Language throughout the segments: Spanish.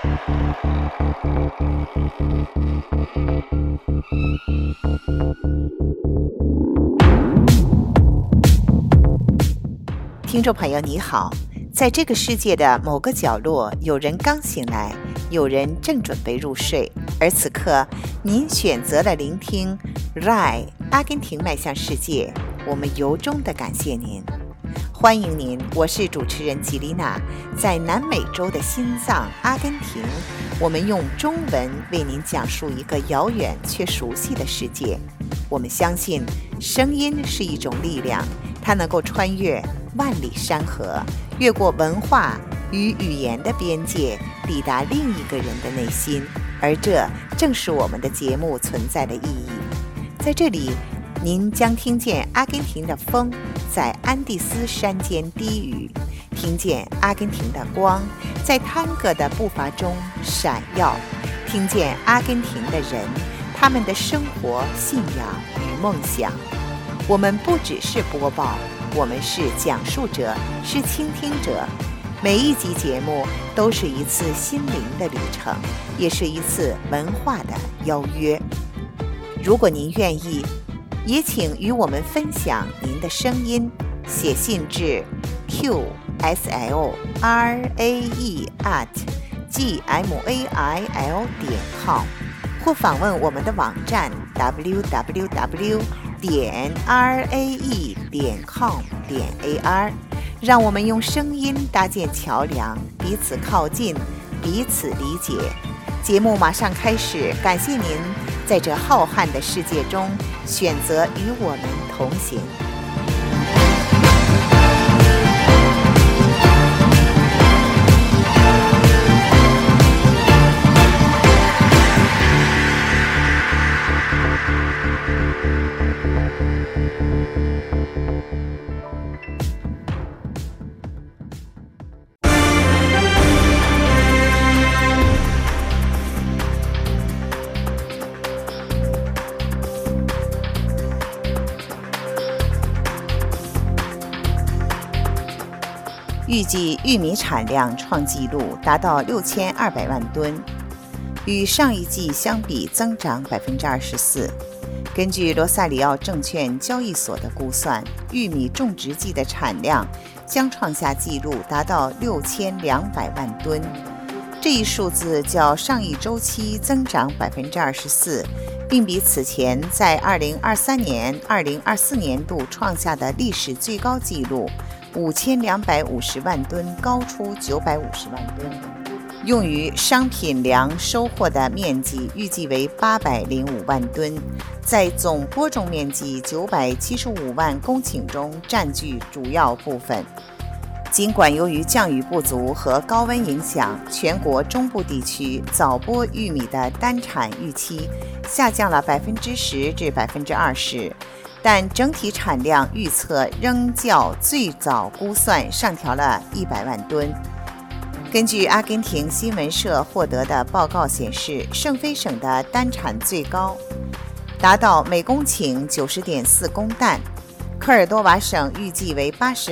听众朋友你好，在这个世界的某个角落，有人刚醒来，有人正准备入睡，而此刻您选择了聆听 RAI 阿根廷迈向世界，我们由衷的感谢您。欢迎您，我是主持人吉丽娜，在南美洲的心脏阿根廷，我们用中文为您讲述一个遥远却熟悉的世界。我们相信声音是一种力量，它能够穿越万里山河，越过文化与语言的边界，抵达另一个人的内心，而这正是我们的节目存在的意义。在这里，您将听见阿根廷的风在安第斯山间低语，听见阿根廷的光在探戈的步伐中闪耀，听见阿根廷的人，他们的生活、信仰与梦想。我们不只是播报，我们是讲述者，是倾听者。每一集节目都是一次心灵的旅程，也是一次文化的邀约。如果您愿意，也请与我们分享您的声音，写信至 qslae@gmail.com， 或访问我们的网站 www.rae.com.ar， 让我们用声音搭建桥梁，彼此靠近，彼此理解。节目马上开始，感谢您在这浩瀚的世界中选择与我们同行。预计玉米产量创纪录，达到6200万吨，与上一季相比增长24%。根据罗萨里奥证券交易所的估算，玉米种植季的产量将创下纪录，达到6200万吨。这一数字较上一周期增长24%，并比此前在2023年、2024年度创下的历史最高纪录5250万吨高出950万吨。用于商品粮收获的面积预计为805万吨，在总播种面积975万公顷中占据主要部分。尽管由于降雨不足和高温影响，全国中部地区早播玉米的单产预期下降了10%至20%，但整体产量预测仍较最早估算上调了100万吨。根据阿根廷新闻社获得的报告显示，圣菲省的单产最高，达到每公顷90.4公担，科尔多瓦省预计为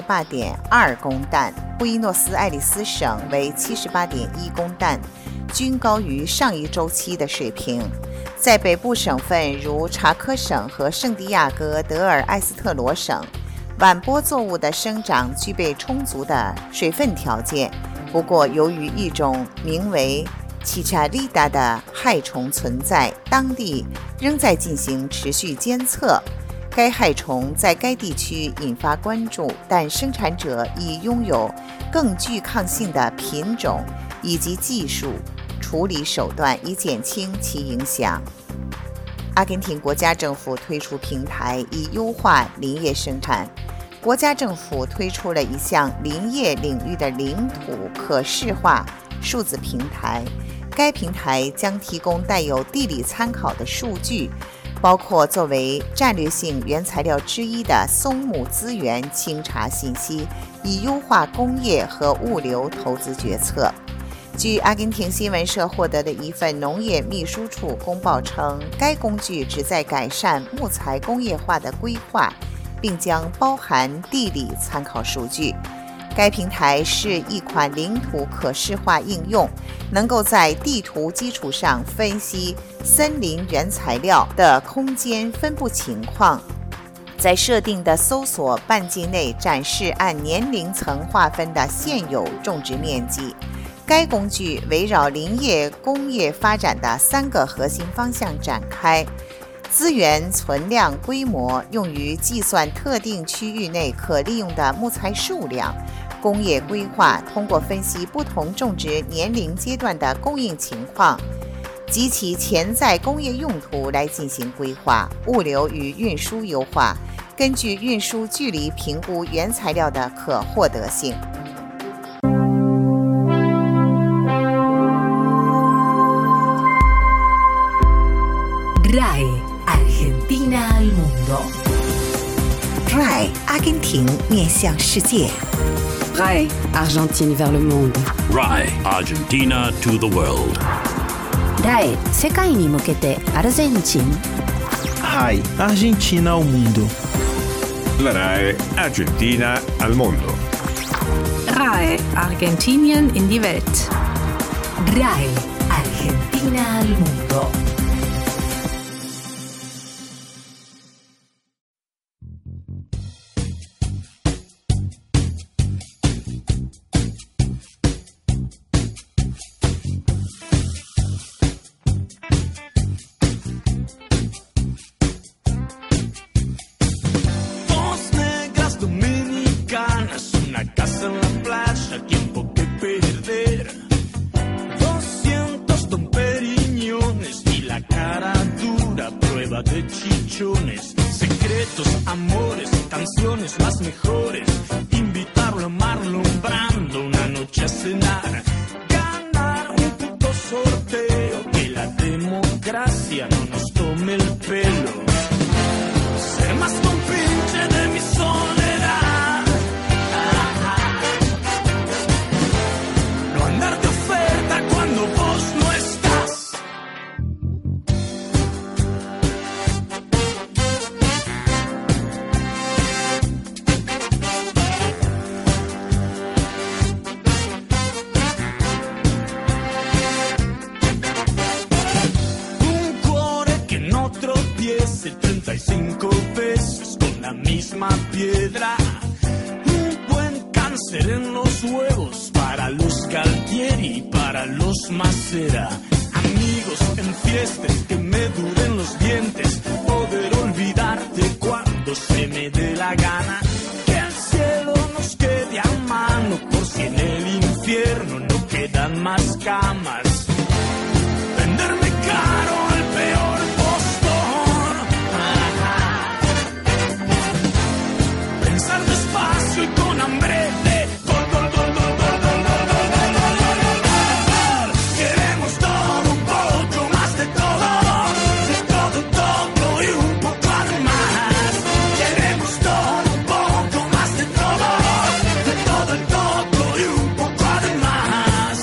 88.2公担，布宜诺斯艾利斯省为78.1公担，均高于上一周期的水平。在北部省份如查科省和圣地亚哥德尔埃斯特罗省，晚播作物的生长具备充足的水分条件，不过由于一种名为奇查利达的害虫存在，当地仍在进行持续监测。该害虫在该地区引发关注，但生产者已拥有更具抗性的品种以及技术处理手段，以减轻其影响。阿根廷国家政府推出平台，以优化林业生产。国家政府推出了一项林业领域的领土可视化数字平台，该平台将提供带有地理参考的数据，包括作为战略性原材料之一的松木资源清查信息，以优化工业和物流投资决策。据阿根廷新闻社获得的一份农业秘书处公报称，该工具旨在改善木材工业化的规划，并将包含地理参考数据。 该平台是一款领土可视化应用，能够在地图基础上分析森林原材料的空间分布情况，在设定的搜索半径内展示按年龄层划分的现有种植面积。该工具围绕林业工业发展的3个核心方向展开：资源存量规模，用于计算特定区域内可利用的木材数量；工业规划，通过分析不同种植年龄阶段的供应情况及其潜在工业用途来进行规划；物流与运输优化，根据运输距离评估原材料的可获得性。 RAI Argentina al mundo. RAI 阿根廷面向世界。 RAI Argentine vers le monde. RAI Argentina to the world. RAI 世界に向けてアルゼンチン。 RAI Argentina ao mundo. La RAI Argentina al mondo. RAI Argentinien in die Welt. RAI Argentina al mundo. De chichones, secretos, amores, canciones las mejores, invitarlo, amarlo, nombrando una noche a cenar, ganar un puto sorteo, que la democracia no nos tome el pelo, ser más compinche de mi soledad, no andar de oferta cuando vos no estás. Tropiece 35 veces con la misma piedra, un buen cáncer en los huevos para los Galtieri y para los Macera, amigos en fiestas que me duren los dientes, poder olvidarte cuando se me dé la gana, que el cielo nos quede a mano por si en el infierno no quedan más camas, venderme caro al peor despacio y con hambre de gol, gol, gol, gol, gol, gol, gol, gol, gol, gol, gol, gol. Queremos todo, un poco más de todo, todo y un poco más. Queremos todo, un poco más de todo y un poco más.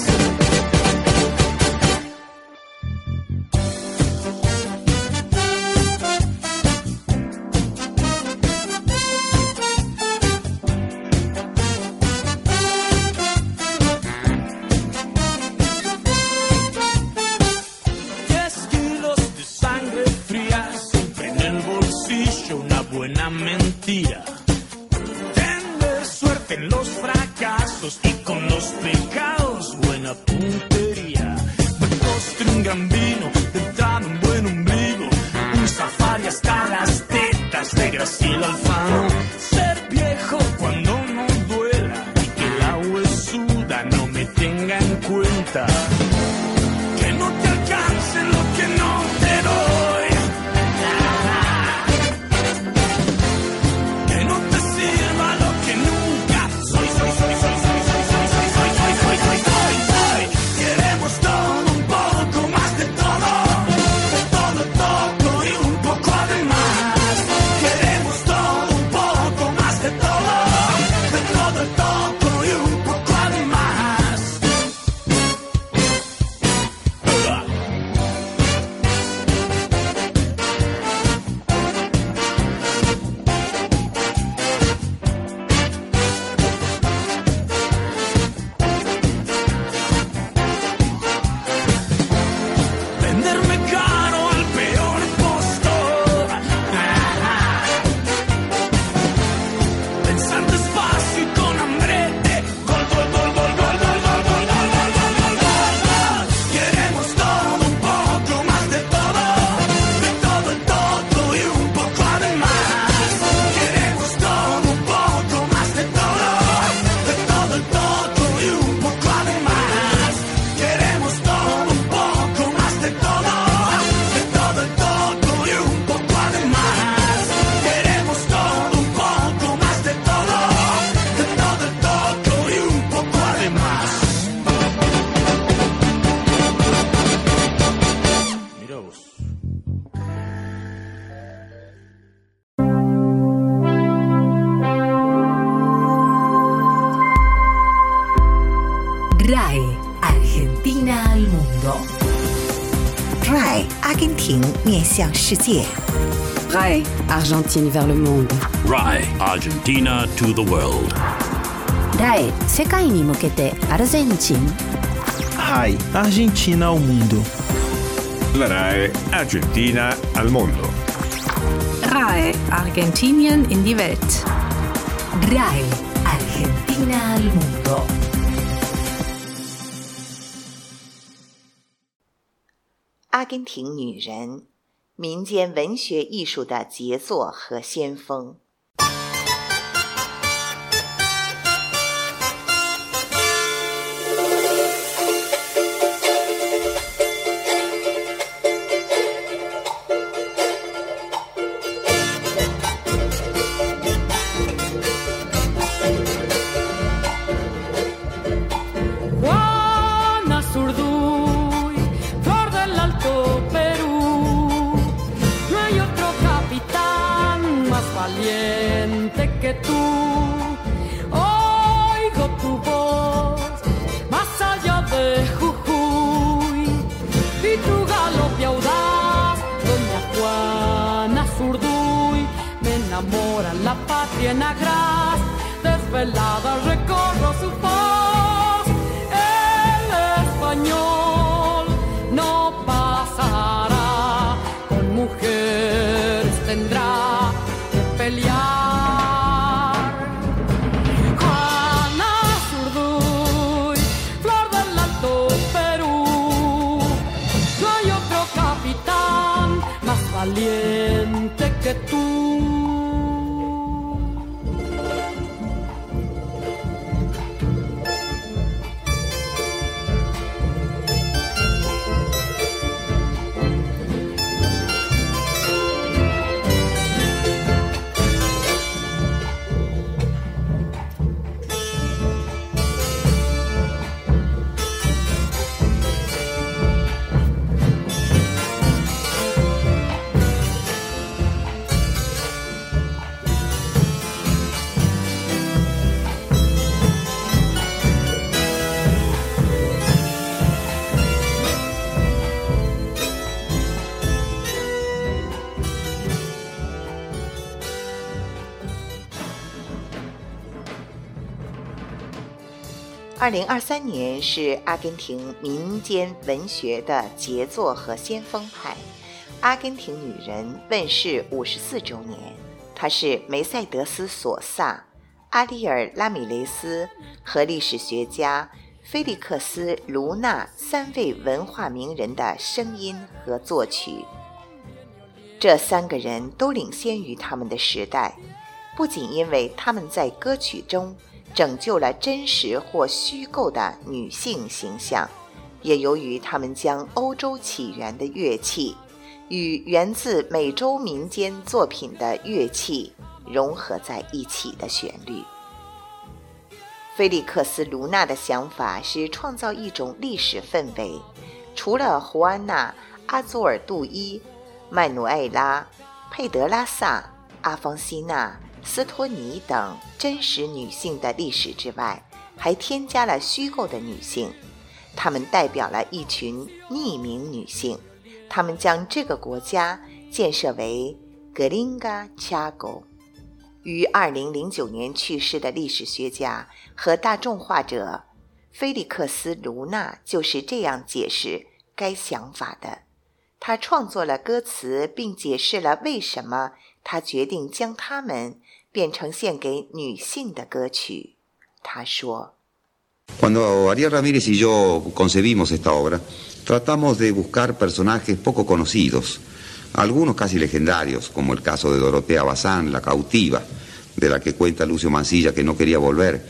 Buena mentira, tener suerte en los fracasos y con los pecados buena puntería, buen postre, un gran vino, de entrada un buen ombligo, un safari hasta las tetas de Graciela Alfano, ser viejo cuando no duela y que la huesuda no me tenga en cuenta, que no te alcance lo que no te doy. RAI Argentina al mundo. RAI 阿根廷面向世界。 RAI Argentine vers le monde. RAI Argentina to the world. RAI 世界に向けてアルゼンチン。 RAI Argentina ao mundo. La RAI Argentina al mondo. RAI Argentinien in die Welt. RAI Argentina al mundo. 阿根廷女人，民间文学艺术的杰作和先锋。 La patria en agraz, desvelada recorro su voz. El español no pasará, con mujeres tendrá que pelear. Juana Zurduy, flor del Alto Perú, no hay otro capitán más valiente que tú. 2023年是阿根廷民间文学的杰作和先锋派。阿根廷女人问世54周年，她是梅赛德斯·索萨、阿里尔·拉米雷斯和历史学家菲利克斯·卢纳3位文化名人的声音和作曲。这3个人都领先于他们的时代，不仅因为他们在歌曲中拯救了真实或虚构的女性形象，也由于他们将欧洲起源的乐器与源自美洲民间作品的乐器融合在一起的旋律。菲利克斯·卢纳的想法是创造一种历史氛围，除了胡安娜、阿佐尔杜伊、曼努埃拉、佩德拉萨、阿方西娜、斯托尼等真实女性的历史之外，还添加了虚构的女性，她们代表了一群匿名女性，她们将这个国家建设为 Gringa Chaco。 于2009年去世的历史学家和大众画者菲利克斯·卢纳就是这样解释该想法的。他创作了歌词，并解释了为什么他决定将它们变成献给女性的歌曲。他说 Cuando Ariel Ramírez y yo concebimos esta obra, tratamos de buscar personajes poco conocidos, algunos casi legendarios, como el caso de Dorotea Bazán, la cautiva, de la que cuenta Lucio Mansilla que no quería volver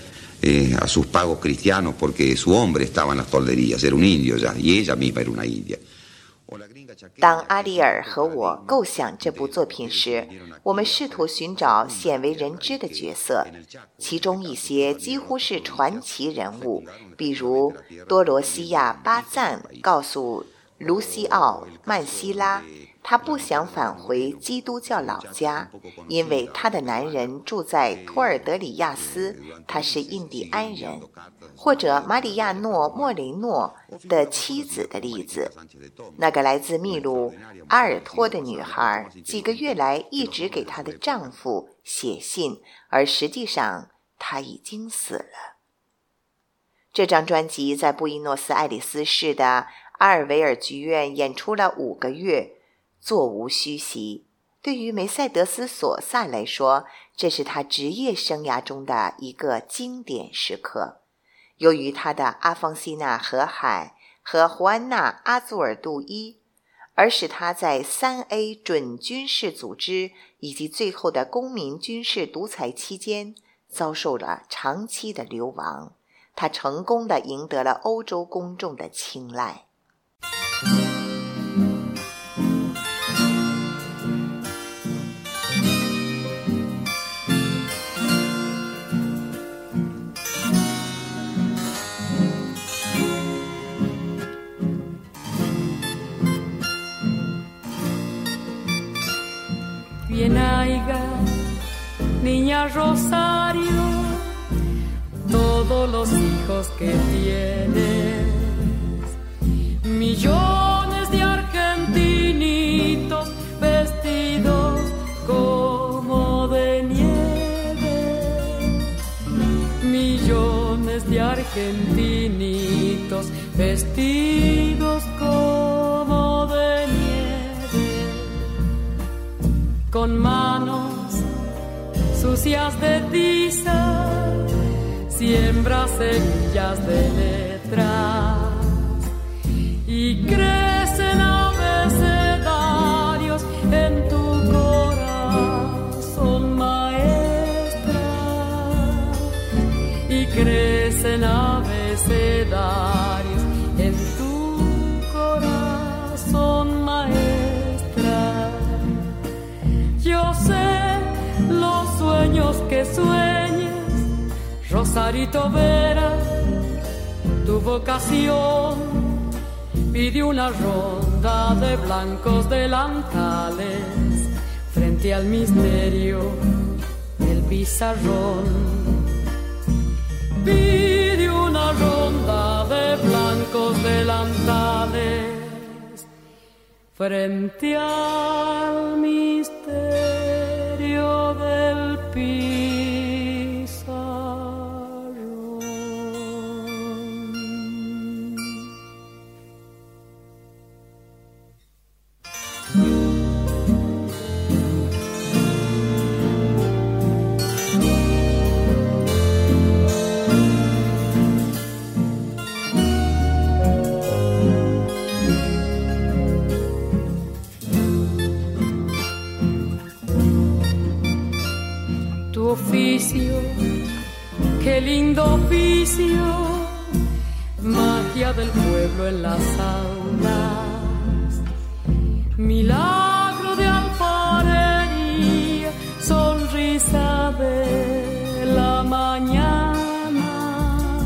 a sus pagos cristianos porque su hombre estaba en las tolderías, era un indio ya, y ella misma era una india. 当阿里尔和我构想这部作品时，我们试图寻找鲜为人知的角色，其中一些几乎是传奇人物，比如多罗西亚·巴赞告诉卢西奥·曼西拉，她不想返回基督教老家，因为她的男人住在托尔德里亚斯，他是印第安人。或者马里亚诺·莫雷诺的妻子的例子，那个来自秘鲁阿尔托的女孩，几个月来一直给她的丈夫写信，而实际上她已经死了。这张专辑在布宜诺斯艾利斯市的阿尔维尔剧院演出了5个月，座无虚席。对于梅赛德斯·索萨来说，这是他职业生涯中的一个经典时刻。由于他的阿方西娜河海和胡安娜阿祖尔杜伊，而使他在3A 准军事组织以及最后的公民军事独裁期间遭受了长期的流亡。他成功地赢得了欧洲公众的青睐。 Bien haya, niña Rosario, todos los hijos que tienes, millones de argentinitos vestidos como de nieve, millones de argentinitos vestidos como de nieve. Con manos sucias de tiza, siembra semillas de letras y crecen abecedarios en tu corazón, maestra, y crecen abecedarios en tu corazón, maestra. Yo sé los sueños que sueñes, Rosarito Vera, tu vocación pide una ronda de blancos delantales frente al misterio del pizarrón. Pide una ronda de blancos delantales frente al misterio del pizarrón. Oficio, qué lindo oficio, magia del pueblo en las aulas, milagro de alfarería, sonrisa de la mañana,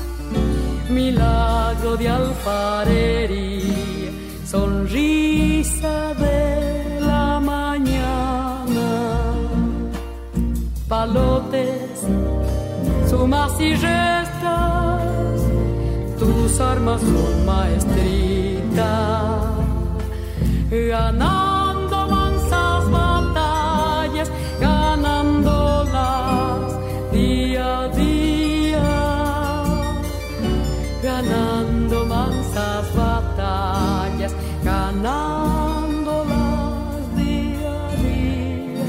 milagro de alfarería, sonrisa de la mañana. Palotes, sumas y restas, tus armas son maestritas, ganando mansas batallas, ganándolas día a día, ganando mansas batallas, ganándolas día a día.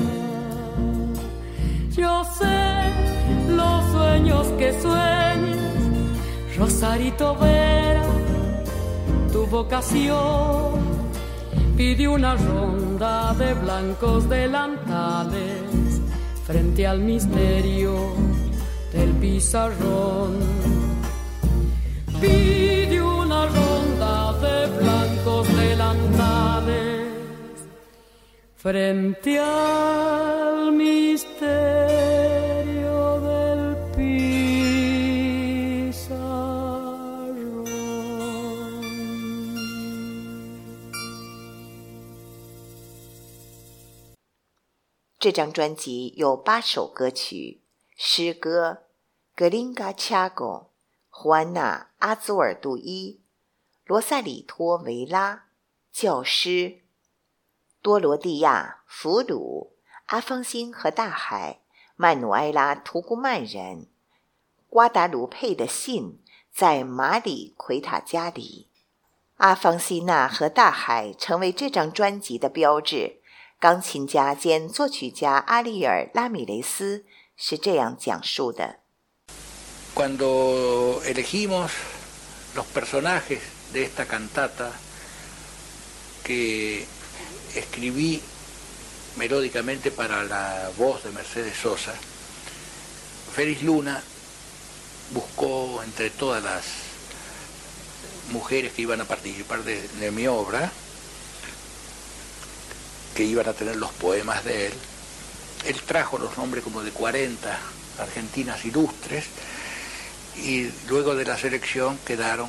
Yo sé los sueños que sueñes, Rosarito Vera, tu vocación pide una ronda de blancos delantales frente al misterio del pizarrón. Pide una ronda de blancos delantales frente al misterio del pizarrón. 这张专辑有8首歌曲，诗歌格林嘎恰狗、胡安娜·阿祖尔杜伊、罗萨里托·维拉、教师、多罗蒂亚、俘虏、阿方辛和大海、曼努埃拉·图古曼人、瓜达卢佩的信，在马里奎塔加里。阿方西娜和大海成为这张专辑的标志。钢琴家兼作曲家阿利尔·拉米雷斯是这样讲述的。 Cuando elegimos los personajes de esta cantata que escribí melódicamente para la voz de Mercedes Sosa, Félix Luna buscó entre todas las mujeres que iban a participar de mi obra, que iban a tener los poemas de él, él trajo los nombres como de 40 argentinas ilustres, y luego de la selección quedaron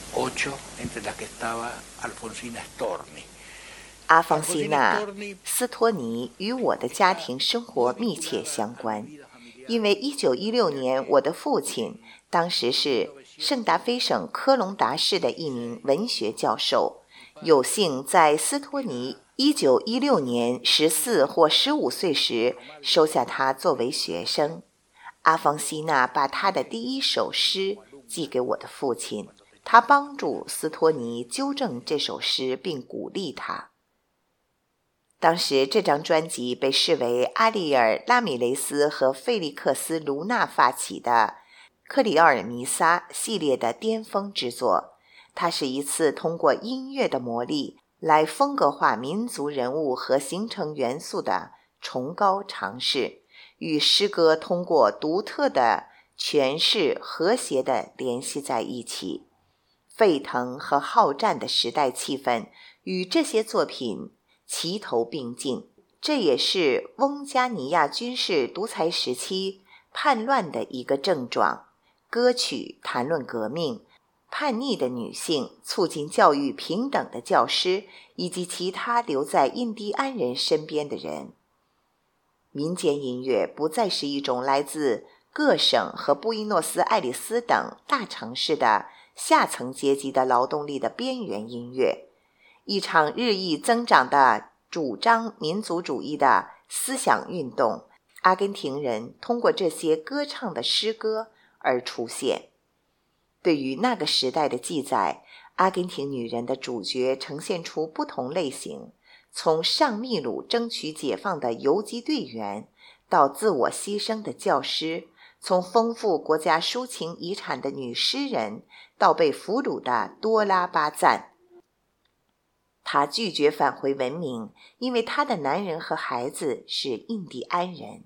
8, entre las que estaba Alfonsina Storni。 阿方西娜·斯托尼与我的家庭生活密切相关，因为1916年我的父亲当时是圣达菲省科隆达市的一名文学教授，有幸在斯托尼1916年14或15岁时收下他作为学生。阿方西娜把他的第1首诗寄给我的父亲，他帮助斯托尼纠正这首诗并鼓励他。当时这张专辑被视为阿利尔·拉米雷斯和费利克斯·卢纳发起的克里奥尔弥撒系列的巅峰之作，它是一次通过音乐的魔力来风格化民族人物和形成元素的崇高尝试，与诗歌通过独特的诠释和谐地联系在一起。沸腾和好战的时代气氛与这些作品齐头并进，这也是翁加尼亚军事独裁时期叛乱的一个症状。歌曲谈论革命、叛逆的女性、促进教育平等的教师，以及其他留在印第安人身边的人。民间音乐不再是一种来自各省和布宜诺斯艾利斯等大城市的下层阶级的劳动力的边缘音乐，一场日益增长的主张民族主义的思想运动，阿根廷人通过这些歌唱的诗歌而出现。对于那个时代的记载，阿根廷女人的主角呈现出不同类型，从上秘鲁争取解放的游击队员，到自我牺牲的教师，从丰富国家抒情遗产的女诗人，到被俘虏的多拉巴赞。她拒绝返回文明，因为她的男人和孩子是印第安人。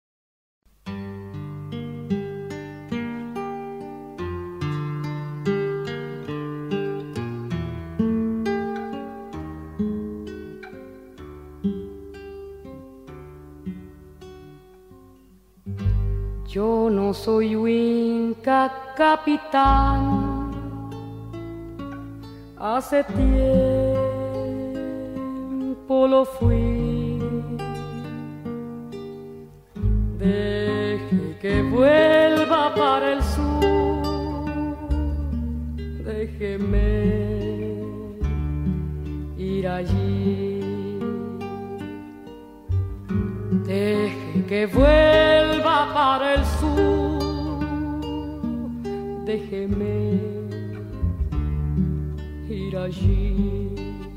Yo no soy Inca capitán, hace tiempo lo fui. Deje que vuelva para el sur, déjeme ir allí.Deje que vuelva para el sur, déjeme ir allí.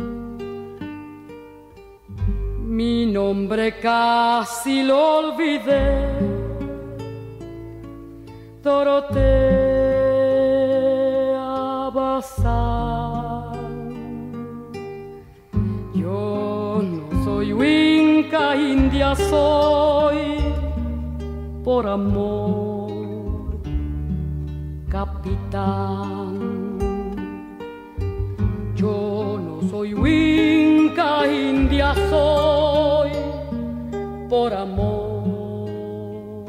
Mi nombre casi lo olvidé, Dorotea Bazán.Yo no soy Inca, india soy, por amor, capitán. Yo no soy Inca, india soy, por amor,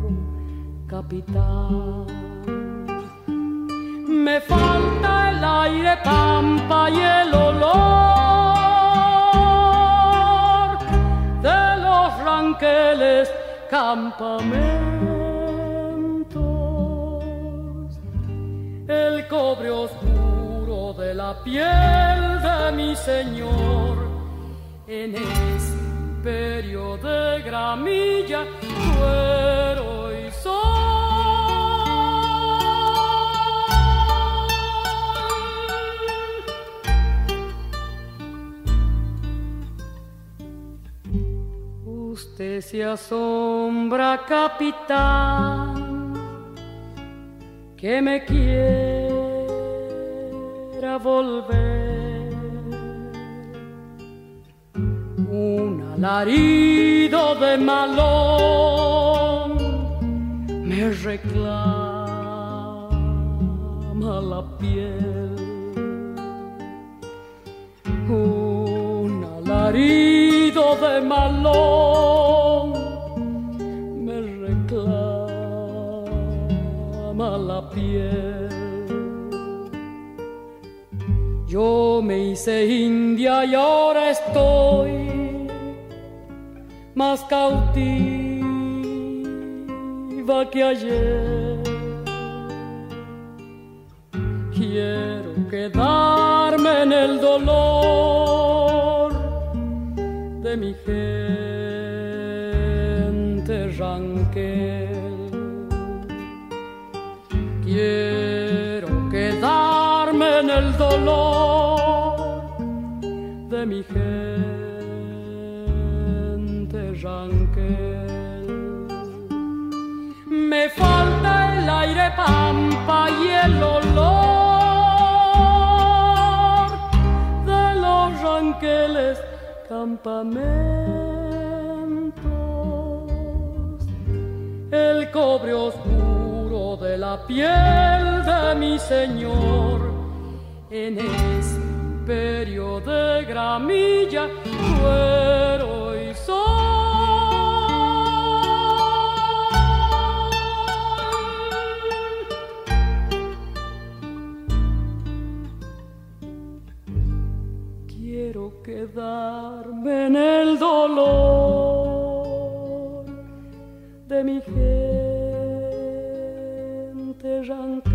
capitán. Me falta el aire pampa y el olor que ángeles campamentos. El cobre oscuro de la piel de mi Señor, en ese imperio de gramilla, cuero y sol. Usted se asombra, capitán, que me quiera volver. Un alarido de malón me reclama la piel. Un alarido de malón me reclama la piel. Yo me hice india y ahora estoy más cautiva que ayer. Quiero quedarme en el dolor de mi gente ranquel. Quiero quedarme en el dolor de mi gente ranquel. Me falta el aire pampa y el olor de los ranqueles campamentos. El cobre oscuro de la piel de mi Señor, en ese imperio de gramilla, cuero y sol. Quiero quedarme en el dolor de mi gente ranquel.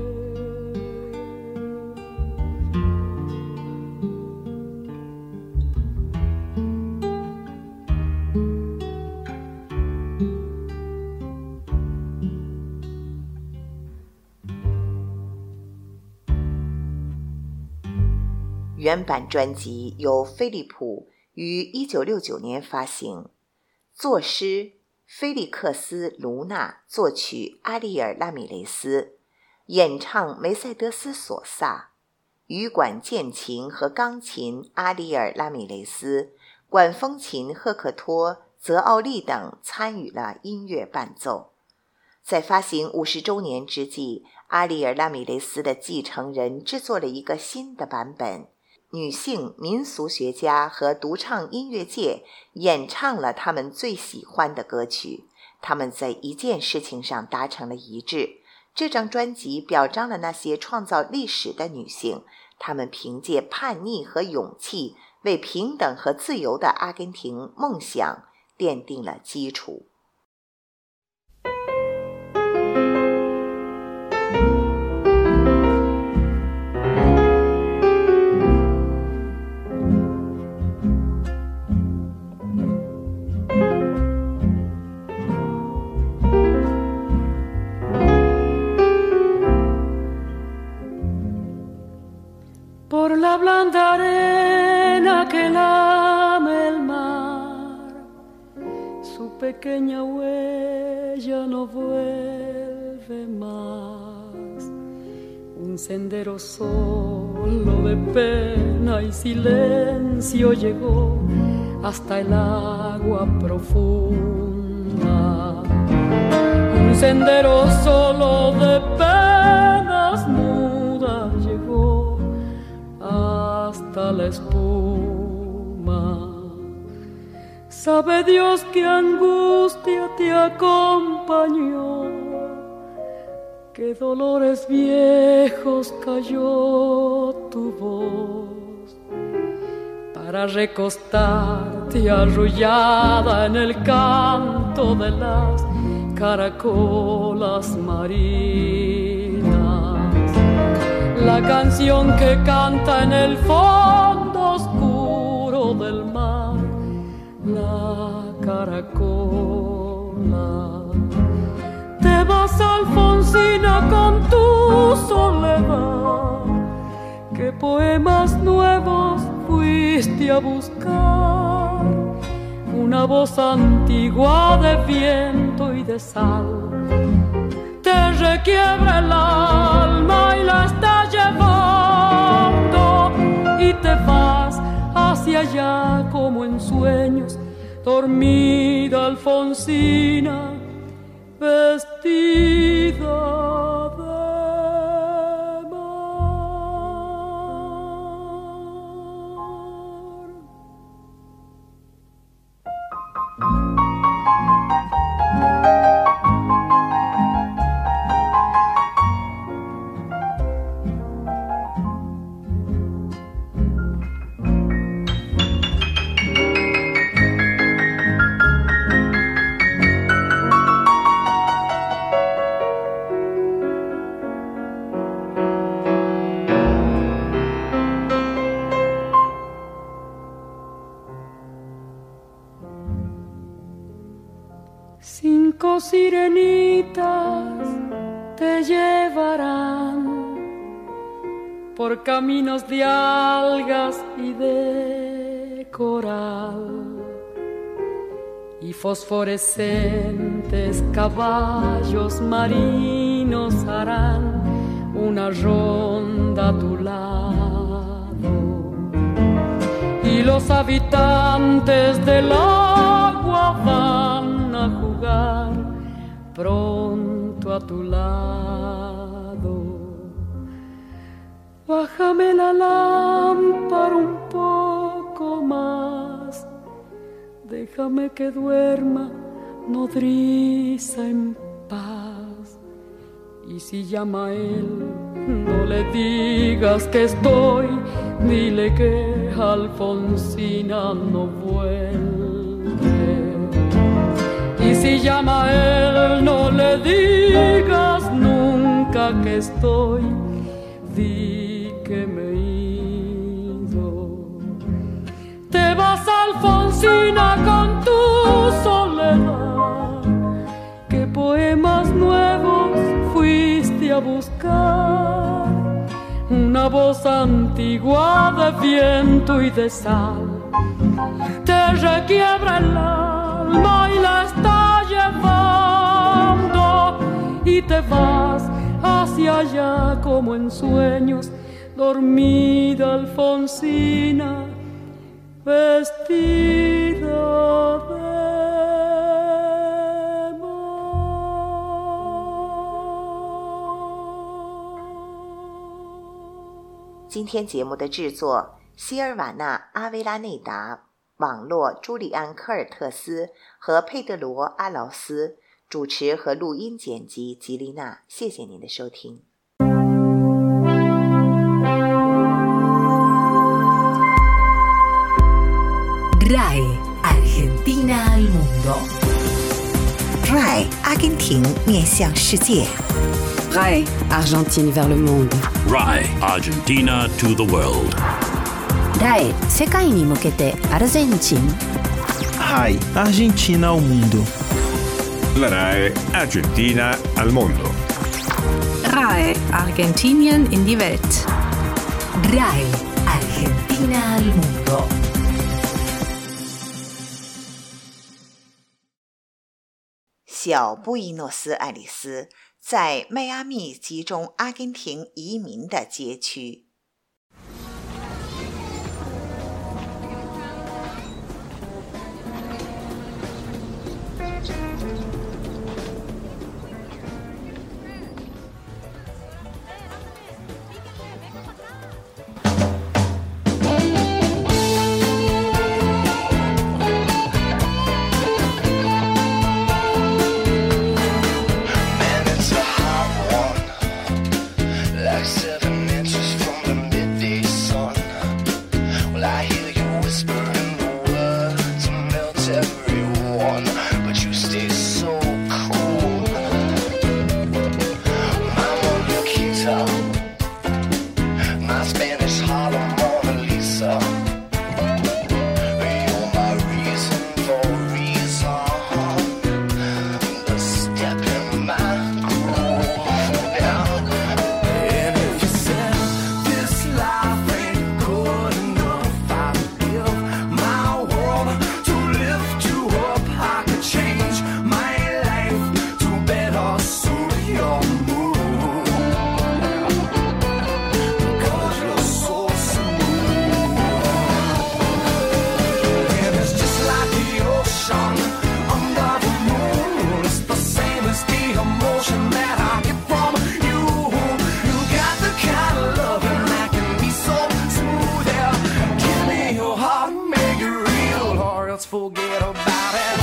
原版专辑由飞利浦于1969年发行，作诗菲利克斯·卢纳，作曲阿利尔·拉米雷斯，演唱梅赛德斯·索萨，羽管键琴和钢琴阿利尔·拉米雷斯，管风琴赫克托·泽奥利等参与了音乐伴奏。在发行50周年之际，阿利尔·拉米雷斯的继承人制作了一个新的版本，女性民俗学家和独唱音乐界演唱了他们最喜欢的歌曲，他们在一件事情上达成了一致。这张专辑表彰了那些创造历史的女性，她们凭借叛逆和勇气，为平等和自由的阿根廷梦想奠定了基础。 Por la blanda arena que lame el mar, su pequeña huella no vuelve más. Un sendero solo de pena y silencio llegó hasta el agua profunda. Un sendero solo de penas mudas llegó hasta la espuma. Sabe Dios qué angustia te acompañó, qué dolores viejos cayó tu voz para recostarte arrullada en el canto de las caracolas marinas. La canción que canta en el fondo oscuro del mar, la caracola. Te vas, Alfonsina, con tu soledad. ¿Qué poemas nuevos fuiste a buscar? Una voz antigua de viento y de sal te requiebra el alma y la está llevando, y te vas hacia allá como en sueños, dormida Alfonsina, vestida de sirenitas te llevarán por caminos de algas y de coral, y fosforescentes caballos marinos harán una ronda a tu lado, y los habitantes del agua van a jugar pronto a tu lado. Bájame la lámpara un poco más, déjame que duerma nodriza en paz. Y si llama a él, no le digas que estoy, dile que Alfonsina no vuelve. Y si llama a él, no le digas nunca que estoy, di que me he ido. Te vas, Alfonsina, con tu soledad. ¿Qué poemas nuevos fuiste a buscar? Una voz antigua de viento y de sal te requiebra el alma y la está llevando, y te vas hacia allá como en sueños, dormida Alfonsina, vestida de 今天节目的制作：希尔瓦纳·阿维拉内达，网络：朱利安·科尔特斯和佩德罗·阿劳斯，主持和录音剪辑吉丽娜。谢谢您的收听。 RAI Argentina al mundo. RAI 阿根廷面向世界。 RAI Argentine vers le monde. RAI Argentina to the world. RAI 世界に向けてアルゼンチン。 RAI Argentina ao mundo. La RAI Argentina al mondo. RAI Argentinien in die Welt. RAI Argentina al mundo. 小布宜诺斯艾利斯在迈阿密集中阿根廷移民的街区。 Like 7 inches from whispering the words melt everyone, but you stay so cool. My Monaquita, my Spanish Harlem Mona Lisa. You're my reason for reason, the step in my groove. And if you said this life ain't good enough, I'd give my world to lift you up. I could change my life to better suit your mood, because you're so smooth. And it's just like the ocean under the moon. It's the same as the emotion that I get from you. You got the kind of loving that can be so smooth. Yeah. Give me your heart, make it real, or else forget about it.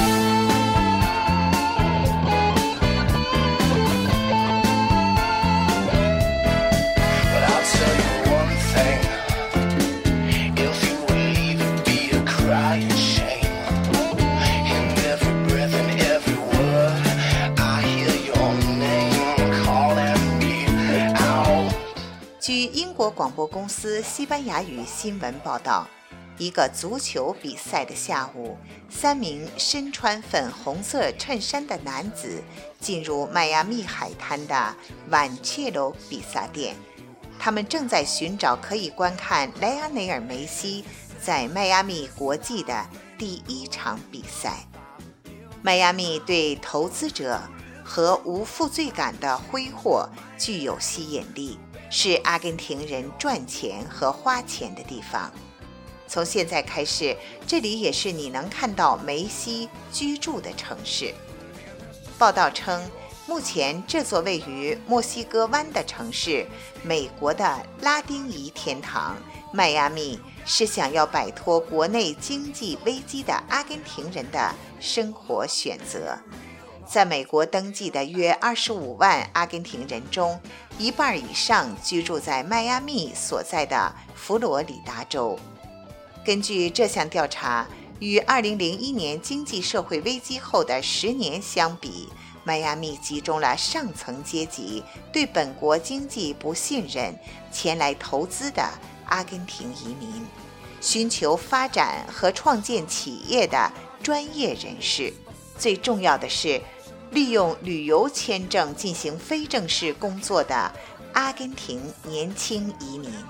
But I'll tell you one thing: if you would leave it be a crying shame. In every breath and every word, I hear your name calling me out. 据英国广播公司西班牙语新闻报道，一个足球比赛的下午，3名身穿粉红色衬衫的男子进入迈阿密海滩的晚切罗比萨店，他们正在寻找可以观看莱昂内尔·梅西在迈阿密国际的第1场比赛。迈阿密对投资者和无负罪感的挥霍具有吸引力，是阿根廷人赚钱和花钱的地方。从现在开始，这里也是你能看到梅西居住的城市。报道称，目前这座位于墨西哥湾的城市，美国的拉丁裔天堂迈阿密，是想要摆脱国内经济危机的阿根廷人的生活选择。在美国登记的约25万阿根廷人中，一半以上居住在迈阿密所在的佛罗里达州。根据这项调查，与2001年经济社会危机后的10年相比，迈阿密集中了上层阶级对本国经济不信任，前来投资的阿根廷移民，寻求发展和创建企业的专业人士，最重要的是利用旅游签证进行非正式工作的阿根廷年轻移民。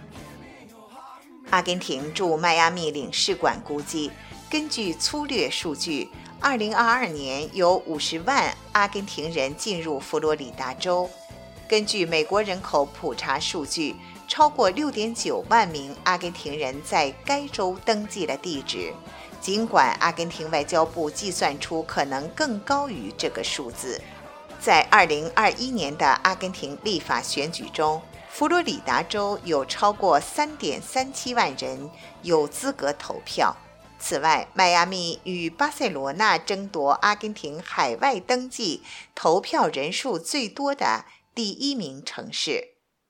阿根廷驻迈阿密领事馆估计，根据粗略数据，2022年有50万阿根廷人进入佛罗里达州。根据美国人口普查数据，超过6.9万名阿根廷人在该州登记了地址，尽管阿根廷外交部计算出可能更高于这个数字。在2021年的阿根廷立法选举中，佛罗里达州有超过 3.37 万人有资格投票。此外，迈阿密与巴塞罗那争夺阿根廷海外登记投票人数最多的第1名城市。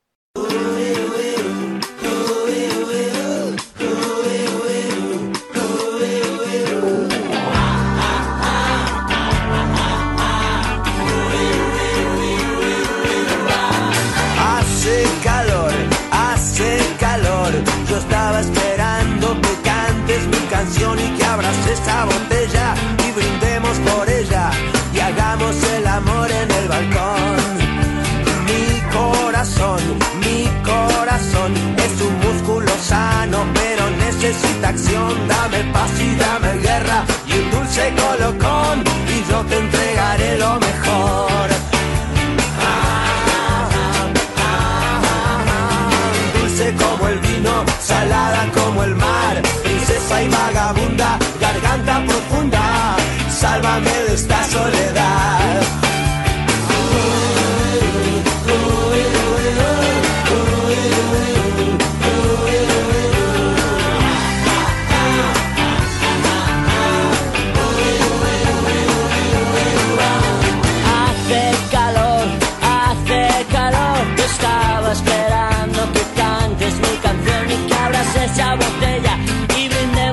Yo estaba esperando que cantes mi canción y que abras esa botella y brindemos por ella y hagamos el amor en el balcón. Mi corazón es un músculo sano, pero necesita acción. Dame paz y dame guerra y un dulce colocón y yo te entregaré lo mejor. Dulce como el vino, salada como el mar, princesa y vagabunda, garganta profunda, sálvame de esta soledad. Hace calor, yo estaba esperando que cantes mi canción y que abras esa botella y brindemos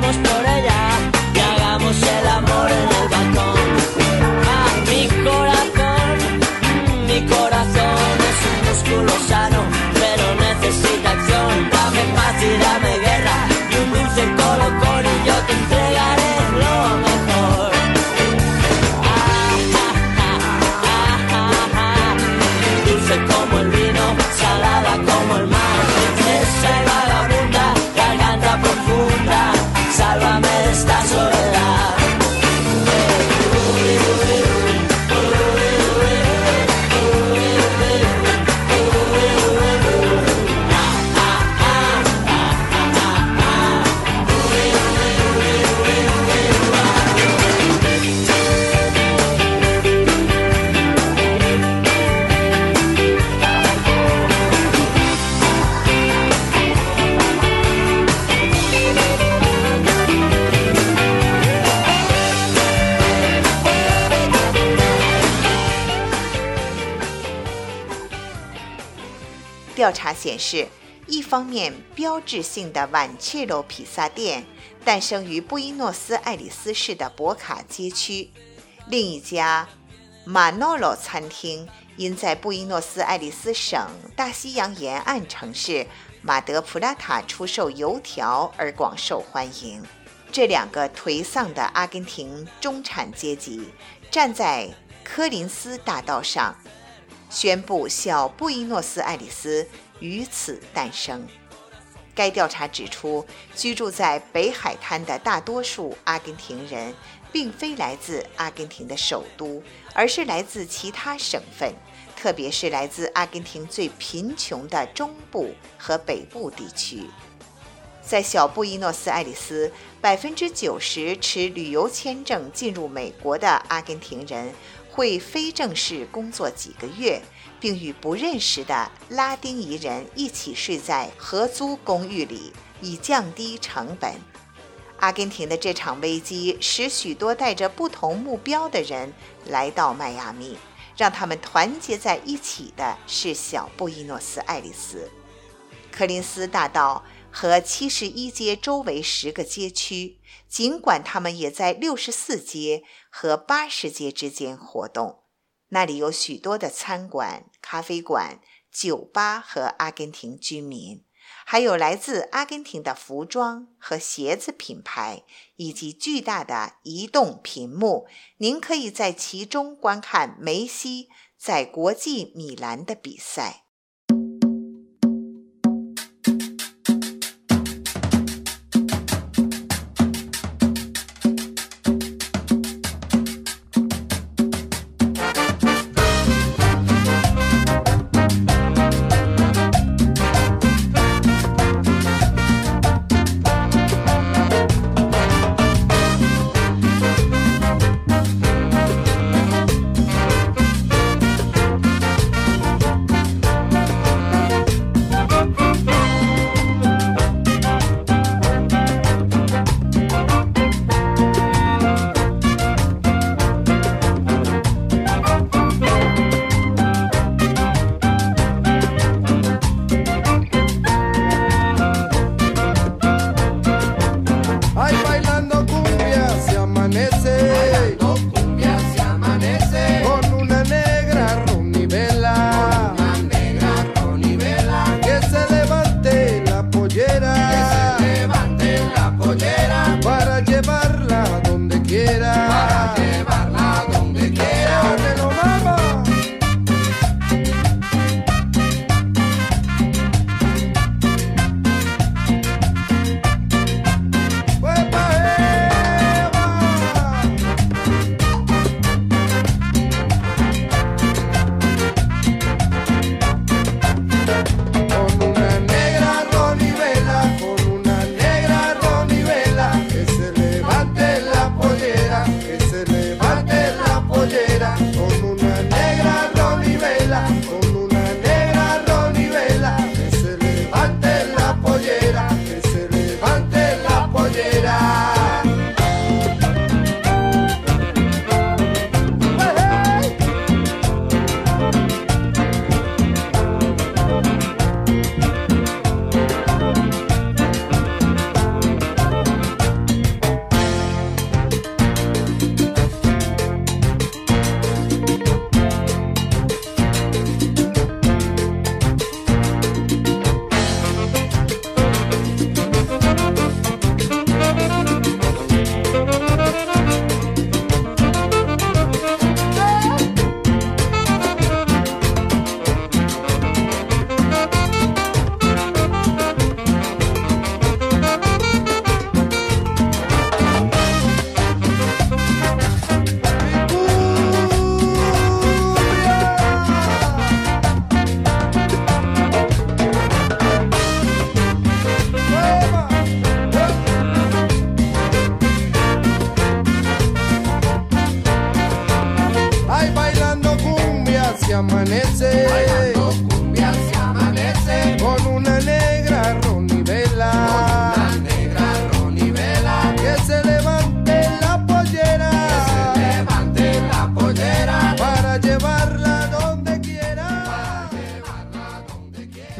调查显示，一方面标志性的晚切罗披萨店诞生于布宜诺斯艾利斯市的博卡街区，另一家马诺罗餐厅因在布宜诺斯艾利斯省大西洋沿岸城市马德普拉塔出售油条而广受欢迎。这两个颓丧的阿根廷中产阶级站在科林斯大道上，宣布小布宜诺斯艾利斯于此诞生。该调查指出，居住在北海滩的大多数阿根廷人并非来自阿根廷的首都，而是来自其他省份，特别是来自阿根廷最贫穷的中部和北部地区。在小布宜诺斯艾利斯，90%持旅游签证进入美国的阿根廷人会非正式工作几个月，并与不认识的拉丁裔人一起睡在合租公寓里，以降低成本。阿根廷的这场危机使许多带着不同目标的人来到迈阿密，让他们团结在一起的是小布宜诺斯艾利斯。柯林斯大道和71街周围10个街区，尽管他们也在64街和80街之间活动，那里有许多的餐馆、咖啡馆、酒吧和阿根廷居民，还有来自阿根廷的服装和鞋子品牌，以及巨大的移动屏幕，您可以在其中观看梅西在国际米兰的比赛。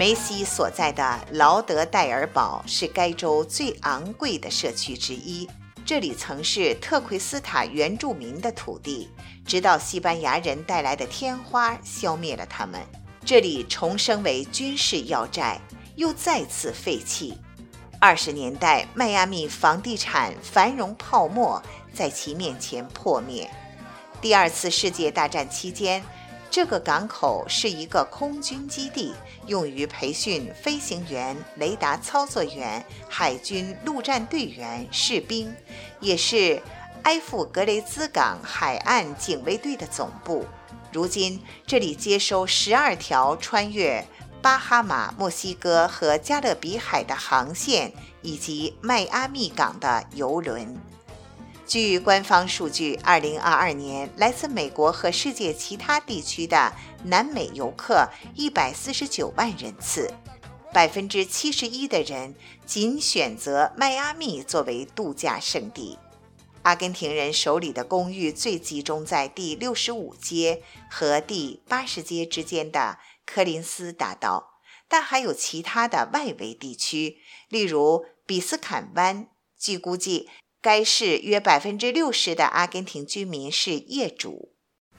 梅西所在的劳德代尔堡是该州最昂贵的社区之一，这里曾是特奎斯塔原住民的土地，直到西班牙人带来的天花消灭了他们。这里重生为军事要寨，又再次废弃。20年代，迈阿密房地产繁荣泡沫在其面前破灭。第2次世界大战期间，这个港口是一个空军基地，用于培训飞行员、雷达操作员、海军陆战队员、士兵，也是埃夫格雷兹港海岸警卫队的总部。如今，这里接收12条穿越巴哈马、墨西哥和加勒比海的航线，以及迈阿密港的邮轮。据官方数据，2022年来自美国和世界其他地区的南美游客149万人次，71%的人仅选择迈阿密作为度假胜地。阿根廷人手里的公寓最集中在第65街和第80街之间的科林斯大道，但还有其他的外围地区，例如比斯坎湾。据估计，该市约60%的阿根廷居民是业主。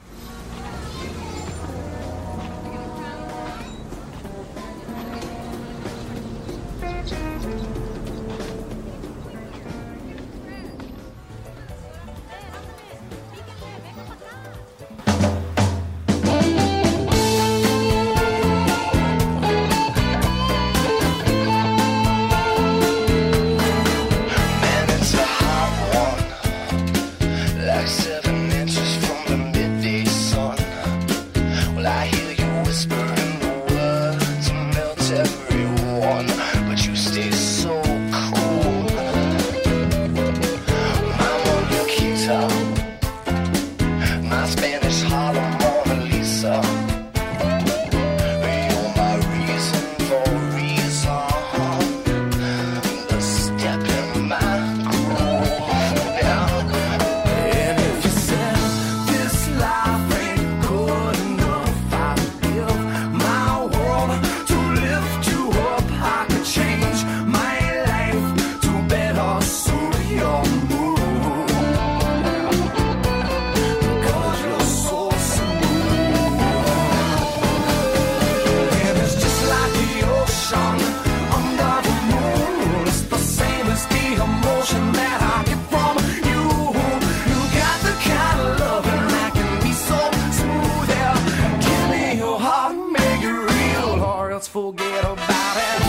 Forget about it.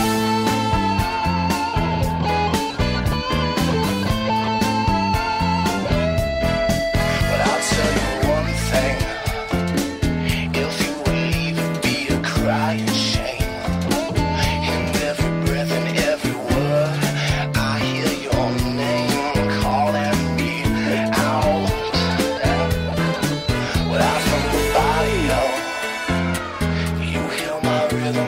But I'll tell you one thing, if you would leave, it'd be a crying shame. In every breath and every word, I hear your name calling me out. Without from the barrio, you hear my rhythm.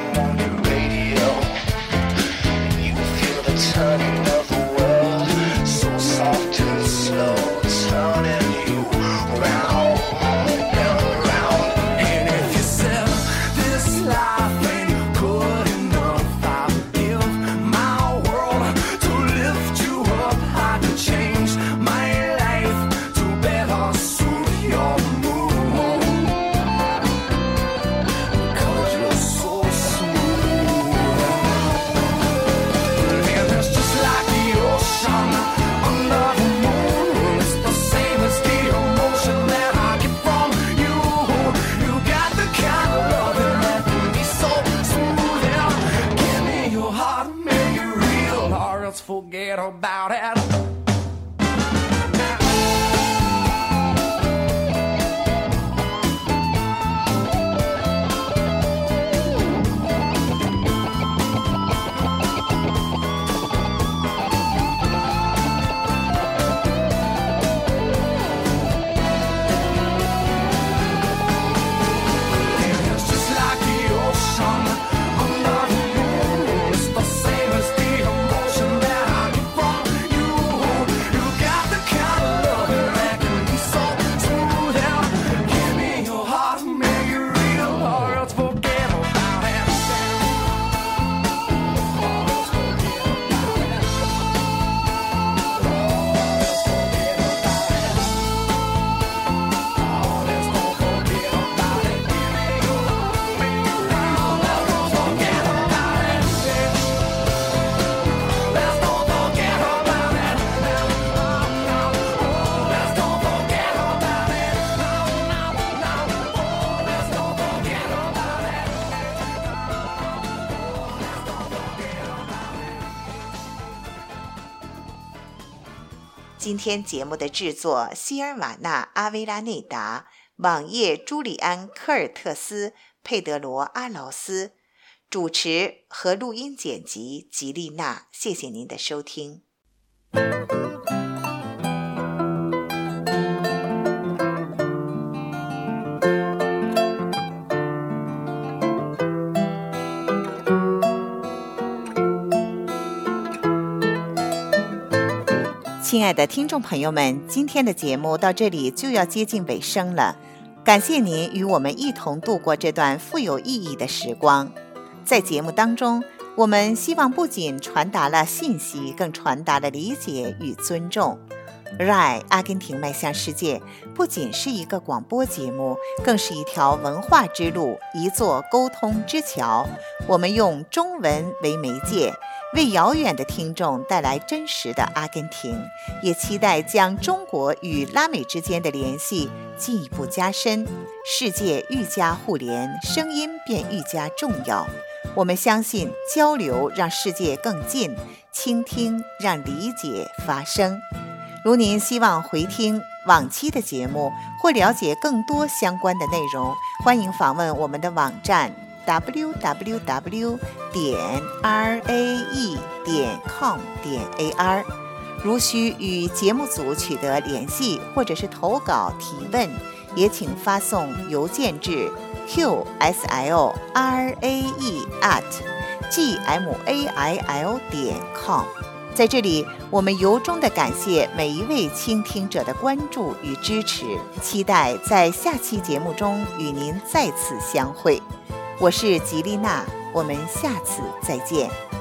Turning of the world, so soft and slow, turning you round and round. And if you said this life ain't good enough, I'll give my world to lift you up. I could change my life to better suit your mood, because you're so smooth. Under the moon, it's the same as the emotion that I get from you. You got the kind of loving that can be so smooth. Yeah. Give me your heart, make it real, or else forget about it. Under the moon, it's the same as the emotion that I get from you. 今天节目的制作希尔瓦纳·阿维拉内达，网页朱里安·科尔特斯、佩德罗·阿劳斯，主持和录音剪辑吉丽娜。谢谢您的收听。亲爱的听众朋友们，今天的节目到这里就要接近尾声了，感谢您与我们一同度过这段富有意义的时光。在节目当中，我们希望不仅传达了信息，更传达了理解与尊重。RAI 阿根廷迈向世界不仅是一个广播节目，更是一条文化之路，一座沟通之桥。我们用中文为媒介，为遥远的听众带来真实的阿根廷，也期待将中国与拉美之间的联系进一步加深，世界愈加互联，声音便愈加重要。我们相信交流让世界更近，倾听让理解发生。如您希望回听往期的节目或了解更多相关的内容，欢迎访问我们的网站www.rae.com.ar。 如需与节目组取得联系或者是投稿提问，也请发送邮件至 qslae@gmail.com。 在这里，我们由衷地感谢每一位倾听者的关注与支持，期待在下期节目中与您再次相会。我是吉丽娜，我们下次再见。